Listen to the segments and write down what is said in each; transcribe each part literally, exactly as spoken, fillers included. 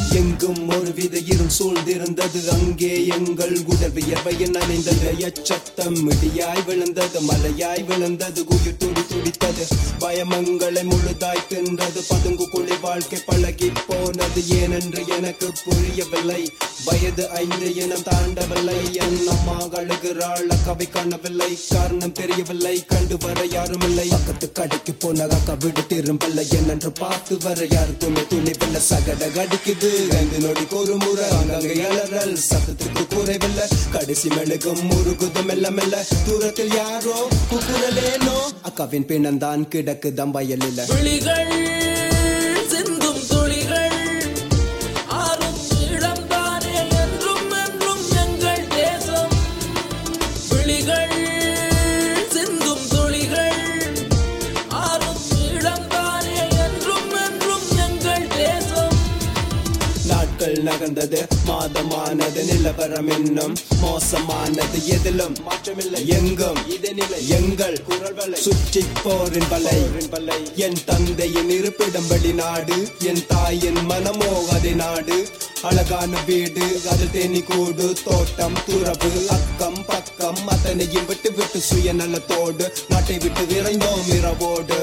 எங்கும் ஒரு வித இருள் சூழ்ந்திருந்தது. அங்கே எங்கள் உடல் வியர்வையில் நனைந்தது. எச்சத்தம் இடியாய் விழுந்தது, மலையாய் விழுந்தது, குயிர் துடி துடித்தது. பயமங்களை முழுதாய் தின்றது. பதுங்கு குழி வாழ்க்கை பழகி போனது. ஏனென்று எனக்கு புரியவில்லை. வயது ஐந்து இனம் தாண்டவில்லை. என் அம்மா அழுகிறாள், அக்காவை காணவில்லை. காரணம் தெரியவில்லை, கண்டு வர யாரும் இல்லை. பக்கத்து கடைக்கு போன அக்கா விடு திரும்பல. என்னென்று பார்த்து வர யாருக்குமே துணிவில்லை. சகட கடிக்குது ஐந்து நொடிக்கு ஒரு முறை. அங்கங்க எழறல் சத்தத்துக்கு குறைவில்லை. கடைசி மெழுகும் முருகுது மெல்ல மெல்ல. தூரத்தில் யாரோ குக்குரலேனோ. அக்காவின் பிணந்தான் கிடக்குதம் வயலில். விழிகள் சிந்தும் துளிகள் ஆறும் இடம்தானே என்றும் என்றும் எங்கள் தேசம். விழிகள் சிந்தும் துளிகள் ஆறும் இடம்தானே என்றும் என்றும் எங்கள் தேசம். நாட்கள் நகர்ந்தது, மாதமானது, நிலவரம் இன்னும் மோசமானது. எதிலும் மாற்றமில்லை, எங்கும் இதே நிலை. எங்கள் குரல்களை சுற்றி போரின் பலை. என் தந்தையின் இருப்பிடம் வெளிநாடு, என் தாயின் மனமோ அதே நாடு. அழகான வீடு, அது தேனி கூடு, தோட்டம், துறவு, அக்கம் பக்கம் அத்தனையும் விட்டு விட்டு சுயநலத்தோடு நாட்டை விட்டு விரைந்தோம் இரவோடு.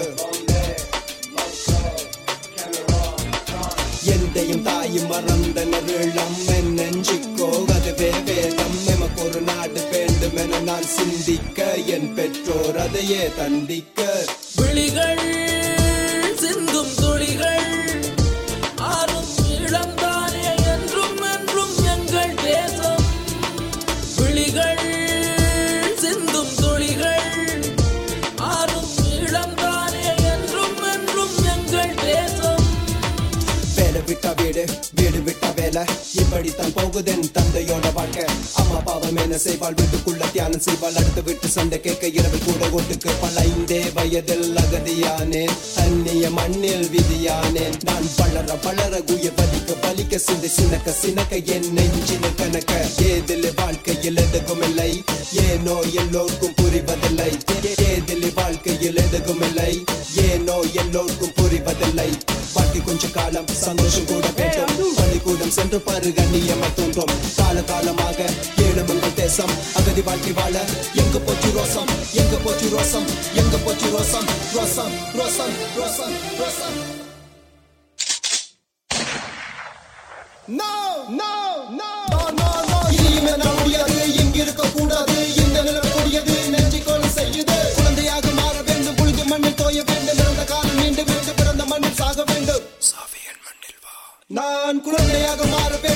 எந்தையும் தாயும் மறந்தனர் இளம் என் நெஞ்சிக்கோ அதுவே வேதம். எமக்கு ஒரு நாடு வேண்டும் என நான் சிந்திக்க என் பெற்றோர் அதையே தண்டிக்க. விழிகள் சிந்தும் துளிகள் ஆறும் இடம்தானே என்றும் என்றும் எங்கள் தேசம். விழிகள் சிந்தும் துளிகள் ஆறும் இடம்தானே என்றும் என்றும் எங்கள் தேசம். வேலை விட்டா வீடு, வீடு விட்டா வேலை, இப்படித்தான் போகுதென் தந்தையோட வாழ்க்கை. அம்மா பாவம் என்ன செய்வாள், வீட்டுக்குள்ள தியானம் செய்வாள். அடுத்து விட்டு சண்டை கேட்க இரவில் கூட ஒட்டுக்கு பழைந்தே வயதில் அகதியானேன். அந்நிய மண்ணில் விதியானேன். நான் பலர பலர உயிர் பலிக்க பலிக்க சிந்தை சினக்க சினக்க என் நெஞ்சின கணக்க. ஏதில் வாழ்க்கையில் எதுக்கும் இல்லை, ஏனோ எல்லோருக்கும் புரிவதில்லை. ஏதில் வாழ்க்கையில் எதுக்கும் இல்லை, ஏனோ எல்லோருக்கும் புரிவதில்லை. பாட்டி கொஞ்ச காலம் சந்தோஷம் கூட வேண்டும். பள்ளிக்கூடம் சென்று பாரு கண்ணியமாய் தோன்றும். கால காலமாக ஏழுமங்கள் தேசம் அகதி வாழ்க்கை வாழ. எங்க போச்சு ரோசம், எங்க போச்சு ரோசம், எங்க போச்சு ரோசம், ரோசம் ரோசம் ரோசம் ரோசம். No, no, no, no, no, no. இனிமே நான் முடியாது, இங்க இருக்க கூடாது. இந்த நிலம் கூடியது, நெஞ்சை கொலை செய்யுது. குழந்தையாக மாற வேண்டும், புழுதி மண்ணில் தோய வேண்டும். பிறந்த காலம் மீண்டும் மீண்டும் பிறந்த மண்ணில் சாக வேண்டும். நான் குழந்தையாக மாற வேண்டும்.